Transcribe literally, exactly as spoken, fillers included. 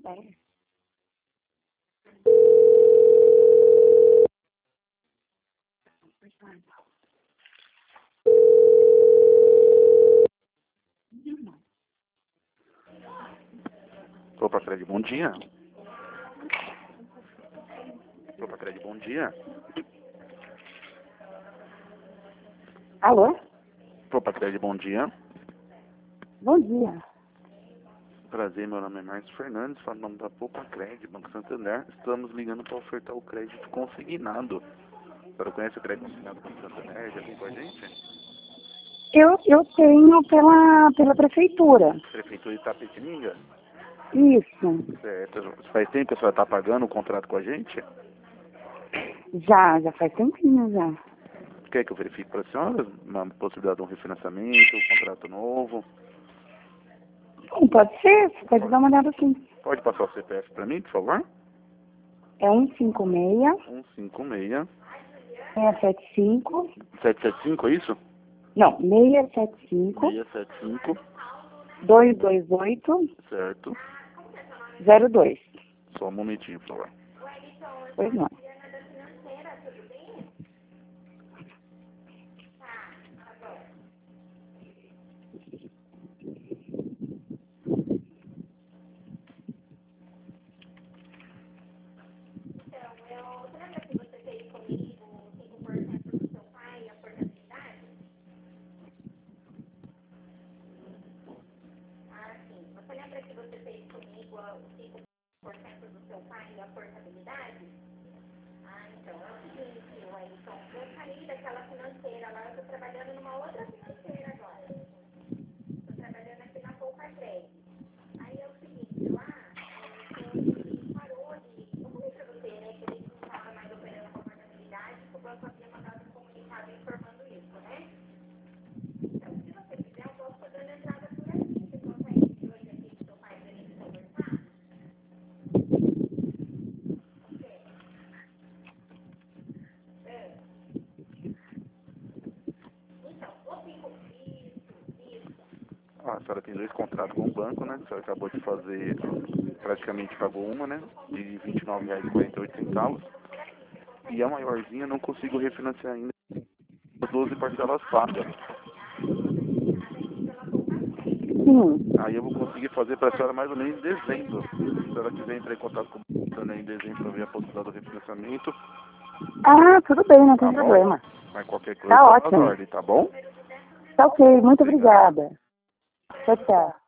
É. Opa, Fred, bom dia. Opa, Fred, bom dia. Alô? Opa, Fred, bom dia. Bom dia. Prazer, meu nome é Marcos Fernandes, falo em nome da Poupa Crédito, Banco Santander. Estamos ligando para ofertar o crédito consignado. A senhora conhece o crédito consignado do Banco Santander? Já tem com a gente? Eu, eu tenho pela, pela prefeitura. Prefeitura de Itapetininga? Isso. Certo. Faz tempo que a senhora está pagando o contrato com a gente? Já, já faz tempinho já. Quer que eu verifique para a senhora uma possibilidade de um refinanciamento, um contrato novo? Sim, pode ser, você pode dar uma olhada sim. Pode passar o C P F para mim, por favor? É um cinco seis, um cinco seis, seis sete cinco, sete sete cinco, é isso? não, seis sete cinco, seis sete cinco, dois dois oito, certo. zero dois. Só um momentinho, por favor. Pois não. Ah, a senhora tem dois contratos com o banco, né? A senhora acabou de fazer, praticamente pagou uma, né? De vinte e nove reais e quarenta e oito centavos. E a maiorzinha não consigo refinanciar ainda as doze parcelas pagas. Sim. Aí eu vou conseguir fazer para a senhora mais ou menos em dezembro. Se a senhora quiser entrar em contato com o banco em dezembro para ver a possibilidade do refinanciamento, Ah, tudo bem, não tem tá bom? problema. Mas qualquer coisa, Tá tá nas ótimo. ordens, tá bom? Tá ok, muito Obrigado. obrigada. Tchau, tchau.